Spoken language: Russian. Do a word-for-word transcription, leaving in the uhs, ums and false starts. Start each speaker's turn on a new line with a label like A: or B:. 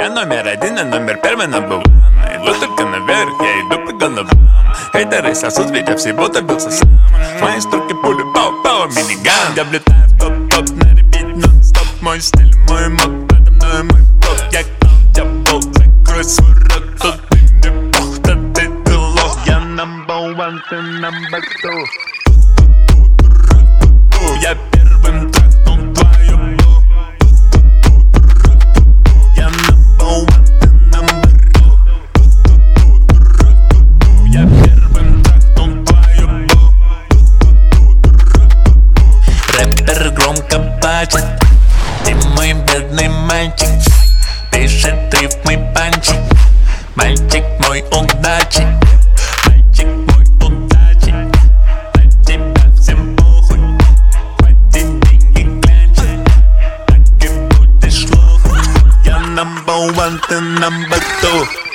A: Я номер один, а номер первый number one. Иду только наверх, я иду по головам. Хейтеры сосут, ведь я всего добился сам. Мои струки пули, пау-пау, миниган. Я влетаю в топ-топ, на репит нон-стоп. Мой стиль, мой мод, подо мной мой блок. Я я бол, закрой свой рот. Тут ты мне бог, да ты ты лох. Я number one, ты number two. Я первым трахнул твою бу. Я number one, ты number two. Я первым трахнул твою бу. Рэпер громко плачет, ты мой бедный мальчик. Пишет рифмы панчи, мальчик мой удачи. Мальчик мой удачи. На тебя всем похуй. Хватит деньги клянчить, так и будешь лох. Я number one, ты number two.